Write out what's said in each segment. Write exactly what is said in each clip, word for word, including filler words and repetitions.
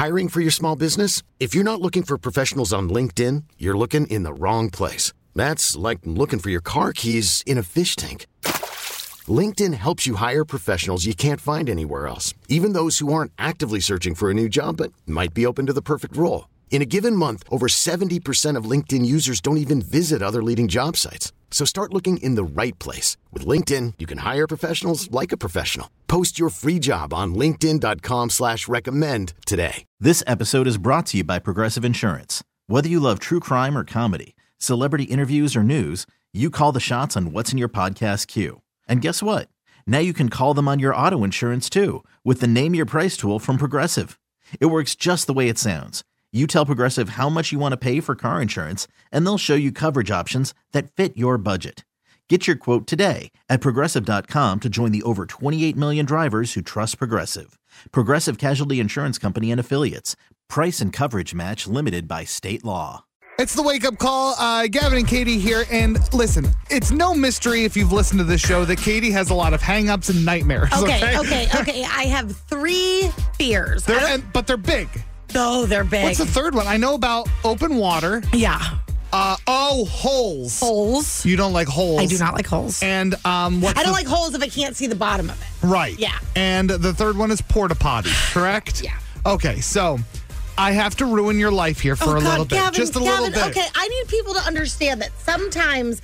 Hiring for your small business? If you're not looking for professionals on LinkedIn, you're looking in the wrong place. That's like looking for your car keys in a fish tank. LinkedIn helps you hire professionals you can't find anywhere else, even those who aren't actively searching for a new job but might be open to the perfect role. In a given month, over seventy percent of LinkedIn users don't even visit other leading job sites. So start looking in the right place. With LinkedIn, you can hire professionals like a professional. Post your free job on linkedin dot com slash recommend today. This episode is brought to you by Progressive Insurance. Whether you love true crime or comedy, celebrity interviews or news, you call the shots on what's in your podcast queue. And guess what? Now you can call them on your auto insurance too with the Name Your Price tool from Progressive. It works just the way it sounds. You tell Progressive how much you want to pay for car insurance, and they'll show you coverage options that fit your budget. Get your quote today at Progressive dot com to join the over twenty-eight million drivers who trust Progressive. Progressive Casualty Insurance Company and Affiliates. Price and coverage match limited by state law. It's the wake-up call. Uh, Gavin and Katie here. And listen, it's no mystery if you've listened to this show that Katie has a lot of hang-ups and nightmares. Okay, okay, okay, okay. I have three fears. They're, and, but they're big. Oh, they're big. What's the third one? I know about open water. Yeah. Uh, oh, holes. Holes. You don't like holes. I do not like holes. And um, what's I don't the, like holes if I can't see the bottom of it. Right. Yeah. And the third one is porta potty, correct? Yeah. Okay, so I have to ruin your life here for oh, a God, little bit. Gavin, Just a Gavin, little bit. Okay, I need people to understand that sometimes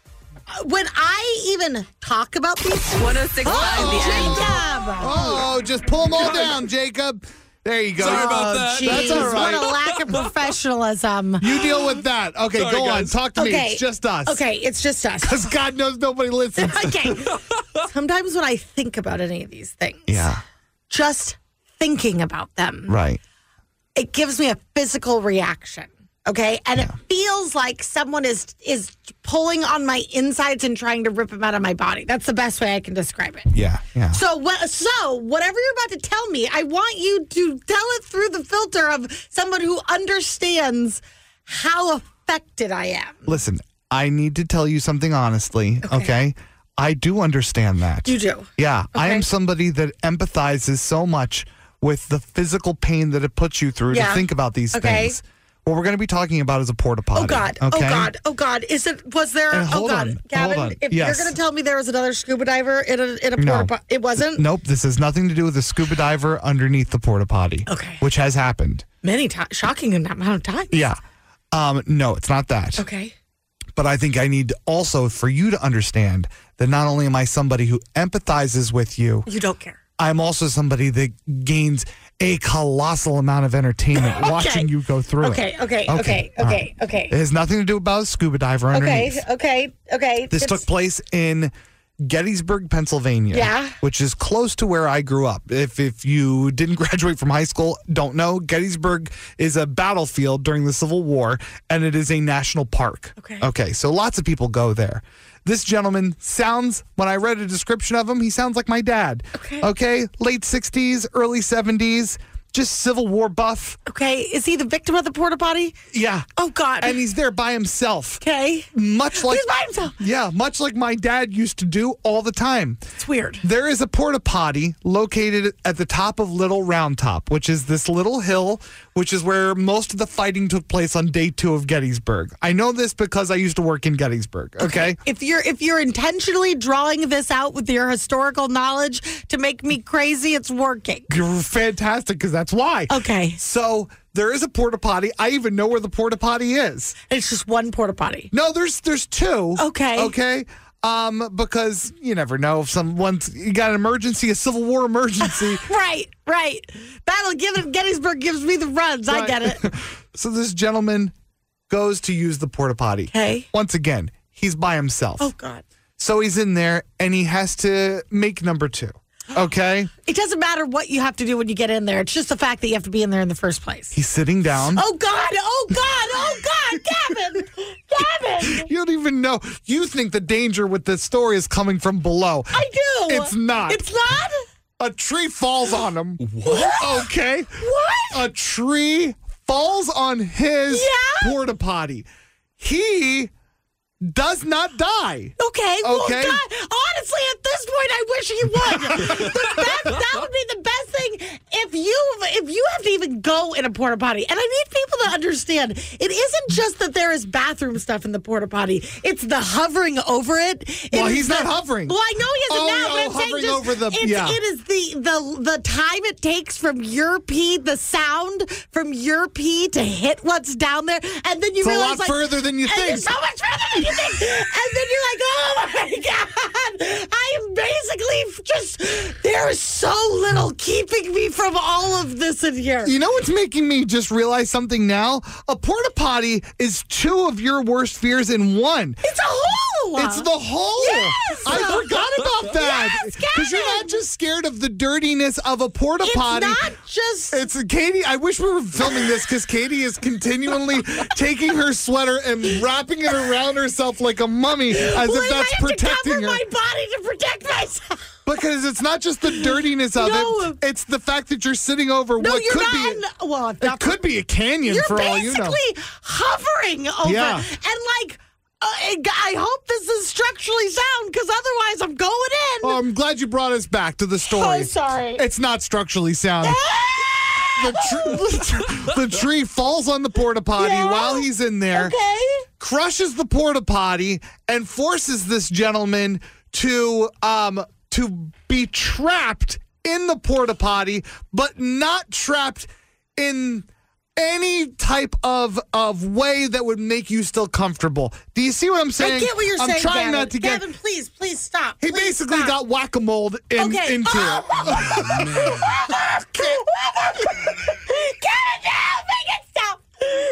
uh, when I even talk about these things. one oh six point five Oh, The End. Jacob. Oh, just pull them all down, Jacob. There you go. Sorry about Oh, that. geez, That's all right. What a lack of professionalism. You deal with that. Okay, Sorry, go guys. on. Talk to me. Okay. It's just us. Okay, it's just us. Because God knows nobody listens. Okay. Sometimes when I think about any of these things, Yeah. just thinking about them, Right. it gives me a physical reaction. Okay. And it feels like someone is is pulling on my insides and trying to rip them out of my body. That's the best way I can describe it. Yeah, yeah. So, what, so whatever you're about to tell me, I want you to tell it through the filter of someone who understands how affected I am. Listen, I need to tell you something honestly, okay? Okay. I do understand that. You do? Yeah, I Okay. am somebody that empathizes so much with the physical pain that it puts you through Yeah. to think about these Okay. things. What we're going to be talking about is a porta potty. Oh God! Okay? Oh God! Oh God! Is it? Was there? And oh hold God, on, Gavin! hold on. If Yes. you're going to tell me there was another scuba diver in a in a No. porta potty, it wasn't. Nope, this has nothing to do with the scuba diver underneath the porta potty. Okay. Which has happened. Many times, shocking amount of times. Yeah. Um, no, it's not that. Okay. But I think I need also for you to understand that not only am I somebody who empathizes with you, You don't care. I'm also somebody that gains a colossal amount of entertainment watching you go through Okay. it. Okay. Okay. Okay. all Okay. right. Okay. It has nothing to do about a scuba diver Okay. underneath. Okay. Okay. This It's- took place in Gettysburg, Pennsylvania. Yeah. Which is close to where I grew up. If if you didn't graduate from high school, don't know, Gettysburg is a battlefield during the Civil War, and it is a national park. Okay. Okay, so lots of people go there. This gentleman sounds, when I read a description of him, he sounds like my dad. Okay. Okay, late sixties, early seventies, just Civil War buff. Okay. Is he the victim of the porta potty? Yeah. Oh God. And he's there by himself. Okay. Much like He's by himself. Yeah, much like my dad used to do all the time. It's weird. There is a porta potty located at the top of Little Round Top, which is this little hill, which is where most of the fighting took place on day two of Gettysburg. I know this because I used to work in Gettysburg. Okay. If you're if you're intentionally drawing this out with your historical knowledge to make me crazy, it's working. You're fantastic because that's why. Okay. So there is a porta potty. I even know where the porta potty is. It's just one porta potty. No, there's there's two. Okay. Okay. Um, because you never know if someone's you got an emergency, a Civil War emergency. Right, right. Battle given Gettysburg gives me the runs. I Right. get it. So this gentleman goes to use the porta potty. Okay. Once again, he's by himself. Oh God. So he's in there and he has to make number two. Okay. It doesn't matter what you have to do when you get in there. It's just the fact that you have to be in there in the first place. He's sitting down. Oh God! Oh God! Oh God! Gavin! Gavin! You don't even know. You think the danger with this story is coming from below. I do. It's not. It's not. A tree falls on him. What? Okay. What? A tree falls on his Yeah? porta potty. He does not die. Okay. Well, Okay. God, honestly, at this point, I wish he would. the best, that would be the best thing if you if you have to even go in a porta potty. And I need people to understand, it isn't just that there is bathroom stuff in the porta potty. It's the hovering over it. It Well, is he's the- not hovering. Well, I know he isn't Oh, now, oh, but I'm saying hovering just, over the- it's, yeah. it is the, the, the time it takes from your pee, the sound from your pee to hit what's down there. And then you It's a realize, lot like, further than you and think. it's so much further than you think. And then you're like, oh my God, I am basically just, there is so little keeping me from all of this in here. You know what's making me just realize something now? A porta potty is two of your worst fears in one. It's a hole. It's the hole. Yes. I forgot about that. Yes, Because you're not just scared of the dirtiness of a porta It's potty. not just. It's Katie. I wish we were filming this because Katie is continually taking her sweater and wrapping it around herself like a mummy, as well, if that's I have protecting to cover her. my body to protect myself. Because it's not just the dirtiness of No. it; it's the fact that you're sitting over No, what you're could not. be. in- well, if It not, could be a canyon you're for all you know. basically hovering over. Yeah. And like, uh, I hope this is structurally sound because otherwise I'm going in. Oh, I'm glad you brought us back to the story. Oh, sorry. It's not structurally sound. The, tr- the tree falls on the porta potty Yeah. while he's in there, Okay. crushes the porta potty, and forces this gentleman to um to be trapped in the porta potty, but not trapped in any type of of way that would make you still comfortable. Do you see what I'm saying? I get what you're I'm saying, trying Gavin. not to get. Gavin, please, please stop. He Please basically stop. got whack-a-mole in, Okay. into oh, it. Gavin, no, make it stop.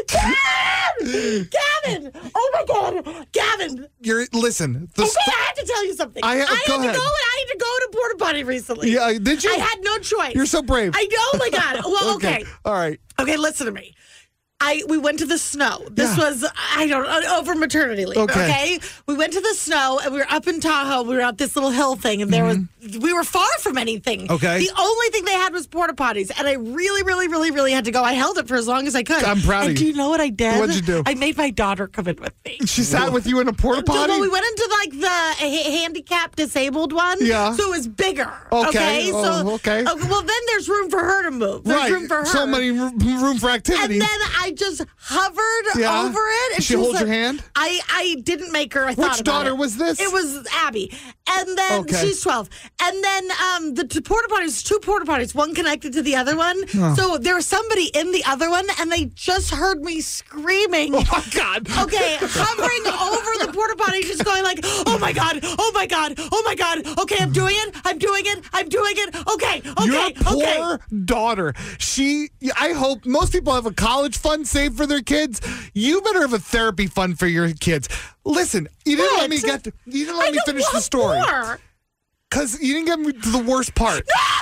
Gavin! Gavin! Oh my God, Gavin! You're listen. The Okay, st- I have to tell you something. I- I, go had to ahead. go and I had to go to porta potty recently. Yeah, did you? I had no choice. You're so brave. I know. Oh my God. Well, okay. All right. Okay, listen to me. I we went to the snow. This Yeah. was I don't know over maternity leave. Okay. Okay. we went to the snow and we were up in Tahoe. We were at this little hill thing, and there was we were far from anything. Mm-hmm. Okay. the only thing they had was porta potties, and I really, really, really, really had to go. I held it for as long as I could. I'm proud of and you. do you know what I did? What'd you do? I made my daughter come in with me. She sat with you in a porta potty. Well, we went into like the ha- handicapped disabled one. Yeah. So it was bigger. Okay. So Oh, okay. well, then there's room for her to move. There's right. room for her. So many r- room for activity. And then I just hovered Yeah. over it. And She was hold your like- hand? I, I didn't make her. I thought Which about daughter it. was this? It was Abby. And then Okay. she's twelve. And then um, the two porta potties, two porta potties, one connected to the other one. So there was somebody in the other one, and they just heard me screaming. Oh my God. Okay, hovering over the porta potty, just going like, "Oh my God! Oh my God! Oh my God! Okay, I'm doing it! I'm doing it! I'm doing it! Okay, okay, Your poor okay." daughter. She. I hope most people have a college fund saved for their kids. You better have a therapy fund for your kids. Listen, you didn't let What? me get. To, you didn't I let me don't finish the want story more. because you didn't get me to the worst part.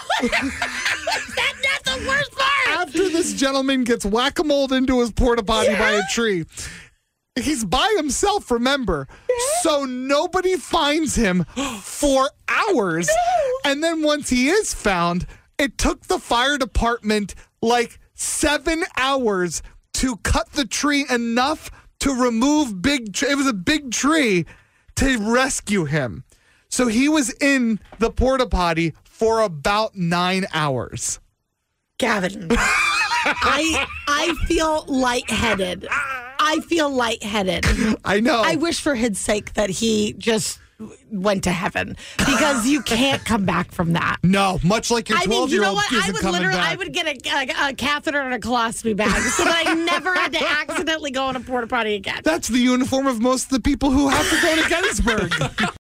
That, that's the worst part. After this gentleman gets whack-a-moled into his porta potty by a tree, he's by himself, remember? So nobody finds him for hours. And then once he is found, it took the fire department like seven hours to cut the tree enough to remove big tr- it was a big tree to rescue him. So he was in the porta potty for about nine hours. Gavin, I I feel lightheaded. I feel lightheaded. I know. I wish for his sake that he just went to heaven because you can't come back from that. No, much like your I mean, you twelve-year-old know what? I isn't would coming literally, back. I would get a, a, a catheter and a colostomy bag so that I never had to accidentally go in a porta potty again. That's the uniform of most of the people who have to go to Gettysburg.